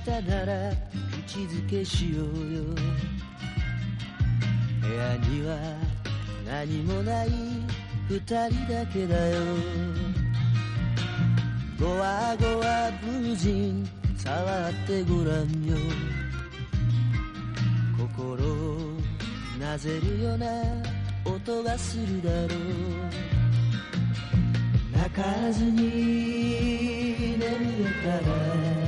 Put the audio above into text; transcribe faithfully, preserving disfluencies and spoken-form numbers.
たなら口づけしようよ。部屋には何もない二人だけだよ。ゴワゴワブージン触ってごらんよ。心をなぜるような音がするだろう。泣かずに眠れたら